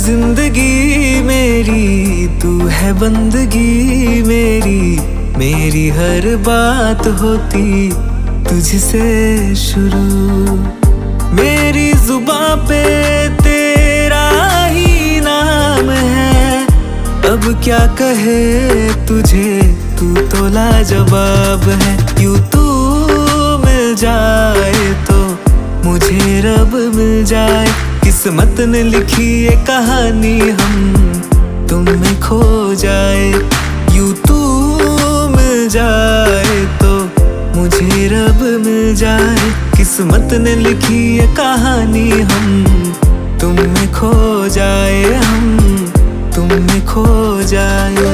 जिंदगी मेरी तू है बंदगी मेरी हर बात होती तुझसे शुरू। मेरी जुबां पे तेरा ही नाम है, अब क्या कहे तुझे, तू तो लाजवाब है। यूं तू मिल जाए तो मुझे रब मिल जाए, किस्मत ने लिखी ये कहानी हम तुम में खो जाए। यूं तू मिल जाए तो मुझे रब मिल जाए, किस्मत ने लिखी ये कहानी हम तुम में खो जाए, हम तुम में खो जाए।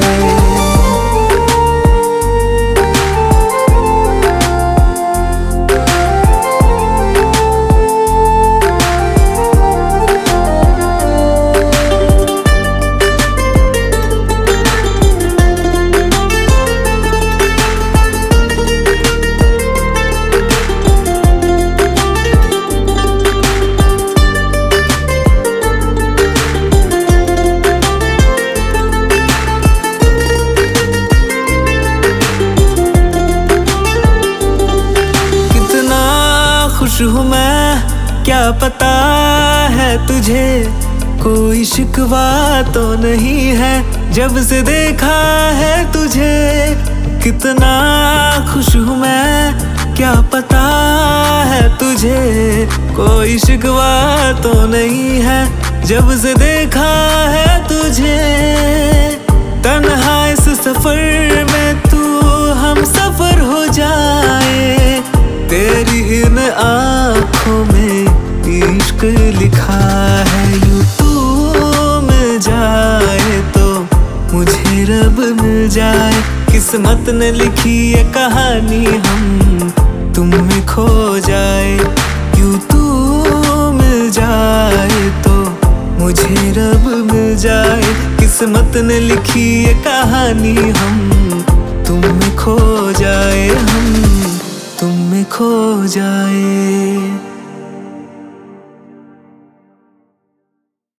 खुश हूँ मैं, क्या पता है तुझे, कोई शिकवा तो नहीं है जब से देखा है तुझे। कितना खुश हूँ मैं, क्या पता है तुझे, कोई शिकवा तो नहीं है जब से देखा है तुझे। तन्हा इस सफर में तू हम सफर हो जाए, तेरी इन आँखों में इश्क लिखा है। यूं तू मिल जाए तो मुझे रब मिल जाए, किस्मत ने लिखी ये कहानी हम तुम में खो जाए। यूं तू मिल जाए तो मुझे रब मिल जाए, किस्मत ने लिखी ये कहानी हम तुम में खो जाए, हम तुम में खो जाए।